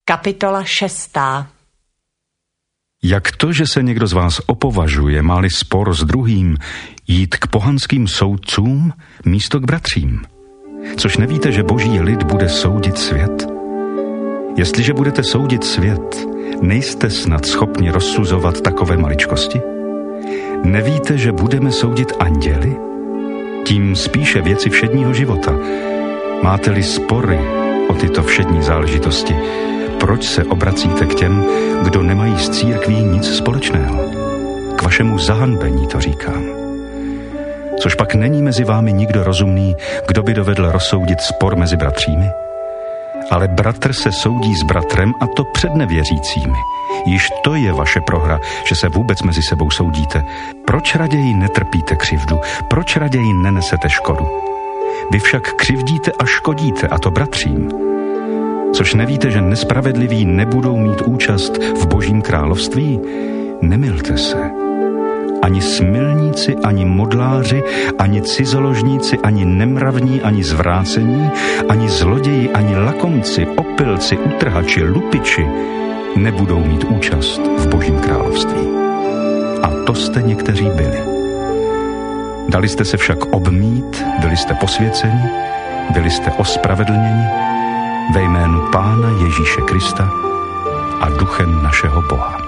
Kapitola 6. Jak to, že se někdo z vás opovažuje, má-li spor s druhým, jít k pohanským soudcům místo k bratřím? Což nevíte, že boží lid bude soudit svět? Jestliže budete soudit svět, nejste snad schopni rozsuzovat takové maličkosti? Nevíte, že budeme soudit anděly? Tím spíše věci všedního života. Máte-li spory o tyto všední záležitosti, proč se obracíte k těm, kdo nemají s církví nic společného? K vašemu zahanbení to říkám. Což pak není mezi vámi nikdo rozumný, kdo by dovedl rozsoudit spor mezi bratřími? Ale bratr se soudí s bratrem, a to před nevěřícími. Již to je vaše prohra, že se vůbec mezi sebou soudíte. Proč raději netrpíte křivdu? Proč raději nenesete škodu? Vy však křivdíte a škodíte, a to bratřím. Což nevíte, že nespravedliví nebudou mít účast v Božím království? Nemilte se. Ani smilníci, ani modláři, ani cizoložníci, ani nemravní, ani zvrácení, ani zloději, ani lakomci, opilci, utrhači, lupiči nebudou mít účast v Božím království. A to jste někteří byli. Dali jste se však obmít, byli jste posvěceni, byli jste ospravedlněni ve jménu Pána Ježíše Krista a duchem našeho Boha.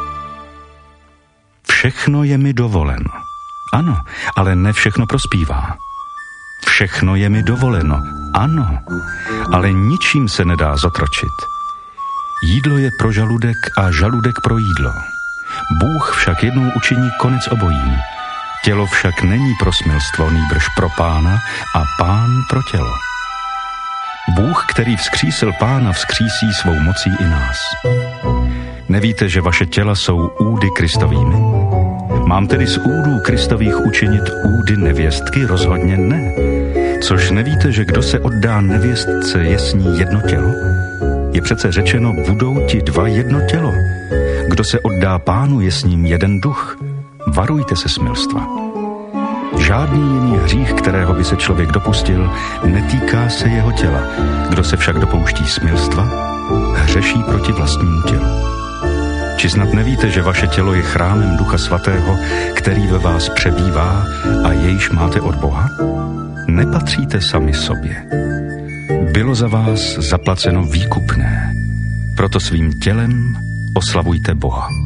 Všechno je mi dovoleno. Ano, ale ne všechno prospívá. Všechno je mi dovoleno. Ano, ale ničím se nedá zotročit. Jídlo je pro žaludek a žaludek pro jídlo. Bůh však jednou učiní konec obojím. Tělo však není pro smilstvo, nýbrž pro Pána, a Pán pro tělo. Bůh, který vzkřísil Pána, vzkřísí svou mocí i nás. Nevíte, že vaše těla jsou údy Kristovými? Mám tedy z údů Kristových učinit údy nevěstky? Rozhodně ne. Což nevíte, že kdo se oddá nevěstce, je s ní jedno tělo? Je přece řečeno, budou ti dva jedno tělo. Kdo se oddá Pánu, je s ním jeden duch. Varujte se smilstva. Žádný jiný hřích, kterého by se člověk dopustil, netýká se jeho těla. Kdo se však dopouští smilstva, hřeší proti vlastnímu tělu. Či snad nevíte, že vaše tělo je chrámem Ducha Svatého, který ve vás přebývá a jejž máte od Boha? Nepatříte sami sobě. Bylo za vás zaplaceno výkupné. Proto svým tělem oslavujte Boha.